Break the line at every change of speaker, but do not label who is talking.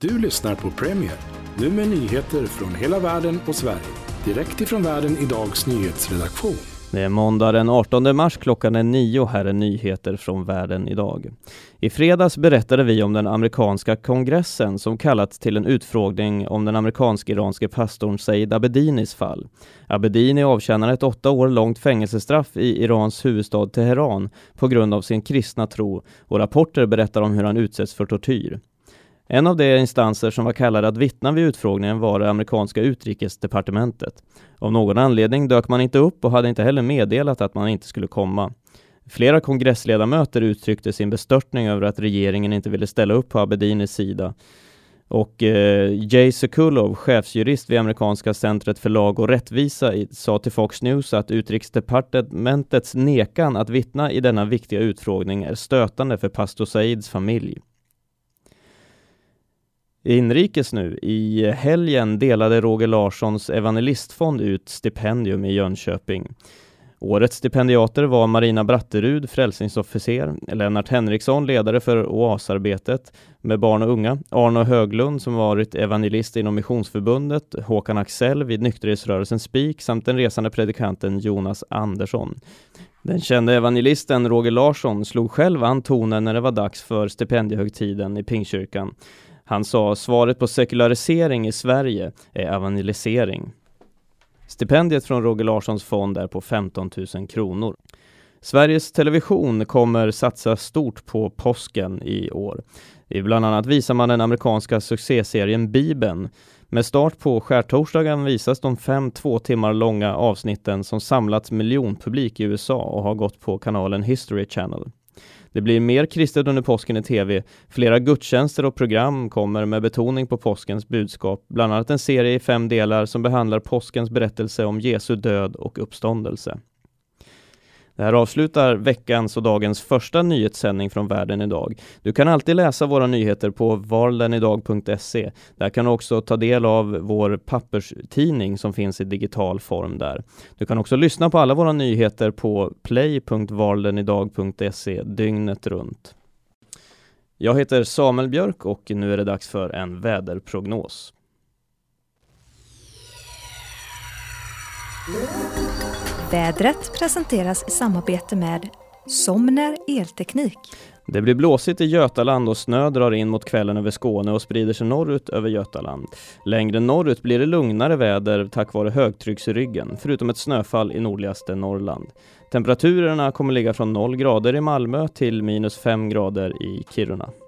Du lyssnar på Premier, nu med nyheter från hela världen och Sverige. Direkt ifrån Världen idags nyhetsredaktion.
Det är måndag den 18 mars, klockan är 9, här är nyheter från Världen idag. I fredags berättade vi om den amerikanska kongressen som kallats till en utfrågning om den amerikansk-iranske pastorn Said Abedinis fall. Abedini avtjänar ett 8 år långt fängelsestraff i Irans huvudstad Teheran på grund av sin kristna tro, och rapporter berättar om hur han utsätts för tortyr. En av de instanser som var kallade att vittna vid utfrågningen var det amerikanska utrikesdepartementet. Av någon anledning dök man inte upp och hade inte heller meddelat att man inte skulle komma. Flera kongressledamöter uttryckte sin bestörtning över att regeringen inte ville ställa upp på Abedinis sida. Och Jay Sekulow, chefsjurist vid amerikanska centret för lag och rättvisa, sa till Fox News att utrikesdepartementets nekan att vittna i denna viktiga utfrågning är stötande för pastor Saids familj. Inrikes nu. I helgen delade Roger Larssons evangelistfond ut stipendium i Jönköping. Årets stipendiater var Marina Bratterud, frälsningsofficer, Lennart Henriksson, ledare för OAS-arbetet med barn och unga, Arno Höglund som varit evangelist inom Missionsförbundet, Håkan Axel vid nykterhetsrörelsen Spik samt den resande predikanten Jonas Andersson. Den kände evangelisten Roger Larsson slog själv an tonen när det var dags för stipendiehögtiden i Pingstkyrkan. Han sa: svaret på sekularisering i Sverige är evangelisering. Stipendiet från Roger Larssons fond är på 15 000 kronor. Sveriges Television kommer satsa stort på påsken i år. Bland annat visar man den amerikanska succéserien Bibeln. Med start på skärtorsdagen visas de 5 2 timmar långa avsnitten som samlats miljonpublik i USA och har gått på kanalen History Channel. Det blir mer kristet under påsken i tv. Flera gudstjänster och program kommer med betoning på påskens budskap. Bland annat en serie i 5 delar som behandlar påskens berättelse om Jesu död och uppståndelse. Det här avslutar veckans och dagens första nyhetssändning från Världen idag. Du kan alltid läsa våra nyheter på varldenidag.se. Där kan du också ta del av vår papperstidning som finns i digital form där. Du kan också lyssna på alla våra nyheter på play.varldenidag.se dygnet runt. Jag heter Samuel Björk och nu är det dags för en väderprognos.
Vädret presenteras i samarbete med Somner Elteknik.
Det blir blåsigt i Götaland och snö drar in mot kvällen över Skåne och sprider sig norrut över Götaland. Längre norrut blir det lugnare väder tack vare högtrycksryggen, förutom ett snöfall i nordligaste Norrland. Temperaturerna kommer ligga från 0 grader i Malmö till -5 grader i Kiruna.